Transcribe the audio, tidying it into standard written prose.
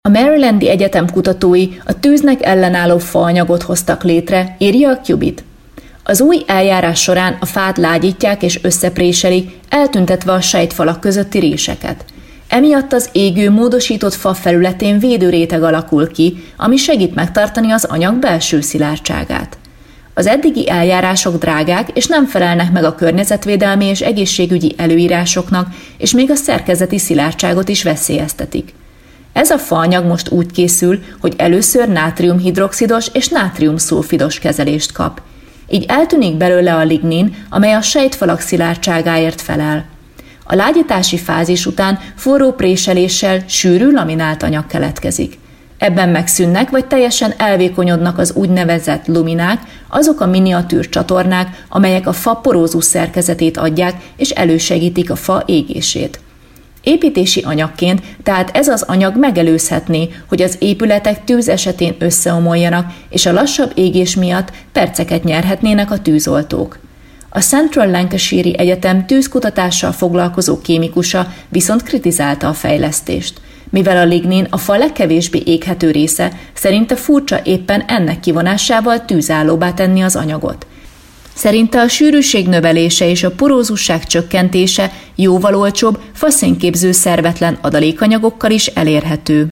A Marylandi Egyetem kutatói a tűznek ellenálló faanyagot hoztak létre, írja a Qubit. Az új eljárás során a fát lágyítják és összepréselik, eltüntetve a sejtfalak közötti réseket. Emiatt az égő, módosított fa felületén védőréteg alakul ki, ami segít megtartani az anyag belső szilárdságát. Az eddigi eljárások drágák és nem felelnek meg a környezetvédelmi és egészségügyi előírásoknak, és még a szerkezeti szilárdságot is veszélyeztetik. Ez a faanyag most úgy készül, hogy először nátriumhidroxidos és nátriumszulfidos kezelést kap. Így eltűnik belőle a lignin, amely a sejtfalak szilárdságáért felel. A lágyítási fázis után forró préseléssel sűrű laminált anyag keletkezik. Ebben megszűnnek vagy teljesen elvékonyodnak az úgynevezett luminák, azok a miniatűr csatornák, amelyek a fa porózus szerkezetét adják és elősegítik a fa égését. Építési anyagként tehát ez az anyag megelőzhetné, hogy az épületek tűz esetén összeomoljanak, és a lassabb égés miatt perceket nyerhetnének a tűzoltók. A Central Lancashire Egyetem tűzkutatással foglalkozó kémikusa viszont kritizálta a fejlesztést. Mivel a lignin a fa legkevésbé éghető része, szerinte furcsa éppen ennek kivonásával tűzállóbbá tenni az anyagot. Szerinte a sűrűség növelése és a porózusság csökkentése jóval olcsóbb, faszénképző szervetlen adalékanyagokkal is elérhető.